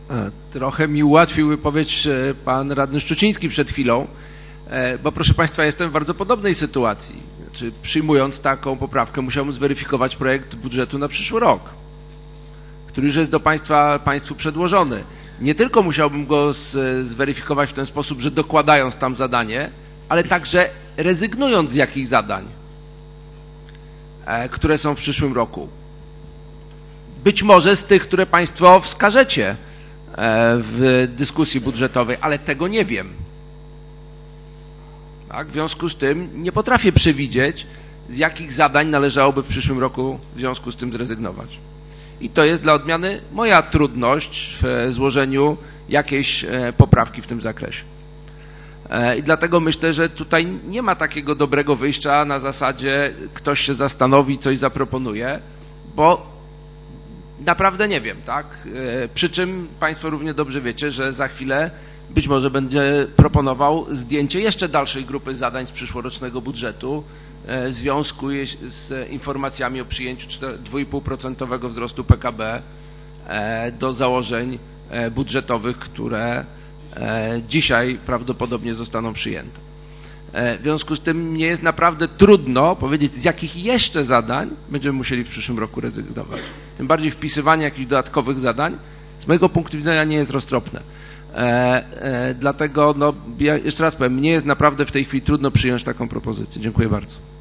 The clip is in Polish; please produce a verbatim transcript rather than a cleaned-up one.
Trochę mi ułatwił wypowiedź pan radny Szczuciński przed chwilą, bo proszę państwa, jestem w bardzo podobnej sytuacji. Znaczy, przyjmując taką poprawkę, musiałbym zweryfikować projekt budżetu na przyszły rok, który już jest do państwa, państwu przedłożony. Nie tylko musiałbym go z, zweryfikować w ten sposób, że dokładając tam zadanie, ale także rezygnując z jakichś zadań, które są w przyszłym roku. Być może z tych, które państwo wskażecie w dyskusji budżetowej, ale tego nie wiem. Tak? W związku z tym nie potrafię przewidzieć, z jakich zadań należałoby w przyszłym roku w związku z tym zrezygnować. I to jest dla odmiany moja trudność w złożeniu jakiejś poprawki w tym zakresie. I dlatego myślę, że tutaj nie ma takiego dobrego wyjścia na zasadzie ktoś się zastanowi, coś zaproponuje, bo naprawdę nie wiem, tak? Przy czym państwo równie dobrze wiecie, że za chwilę być może będzie proponował zdjęcie jeszcze dalszej grupy zadań z przyszłorocznego budżetu w związku z informacjami o przyjęciu dwa i pół procent wzrostu P K B do założeń budżetowych, które dzisiaj prawdopodobnie zostaną przyjęte. W związku z tym mnie jest naprawdę trudno powiedzieć, z jakich jeszcze zadań będziemy musieli w przyszłym roku rezygnować. Tym bardziej wpisywanie jakichś dodatkowych zadań z mojego punktu widzenia nie jest roztropne. E, e, dlatego, no, ja jeszcze raz powiem, mnie jest naprawdę w tej chwili trudno przyjąć taką propozycję. Dziękuję bardzo.